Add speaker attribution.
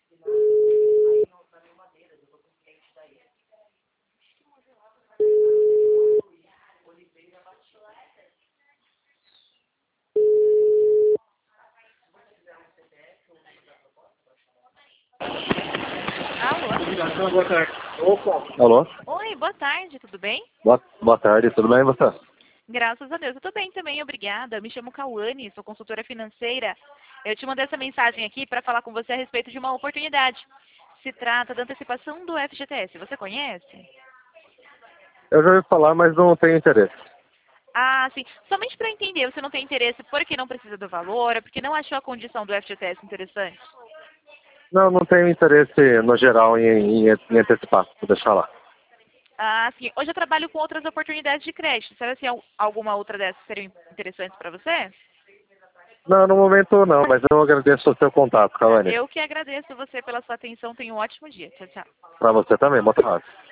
Speaker 1: Alô?
Speaker 2: Boa tarde. Alô?
Speaker 1: Oi, boa tarde, tudo bem?
Speaker 2: Boa tarde, tudo bem você?
Speaker 1: Graças a Deus, eu tô bem também, obrigada. Me chamo Cauane, sou consultora financeira. Eu te mandei essa mensagem aqui para falar com você a respeito de uma oportunidade. Se trata da antecipação do FGTS, você conhece?
Speaker 2: Eu já ouvi falar, mas não tenho interesse.
Speaker 1: Ah, sim. Somente para entender, você não tem interesse porque não precisa do valor, ou porque não achou a condição do FGTS interessante?
Speaker 2: Não tenho interesse no geral em antecipar, vou deixar lá.
Speaker 1: Ah, sim. Hoje eu trabalho com outras oportunidades de crédito. Será que alguma outra dessas seriam interessantes para você?
Speaker 2: Não, no momento não, mas eu agradeço o seu contato, Cauane.
Speaker 1: Eu que agradeço você pela sua atenção. Tenha um ótimo dia. Tchau, tchau.
Speaker 2: Para você também, boa tarde.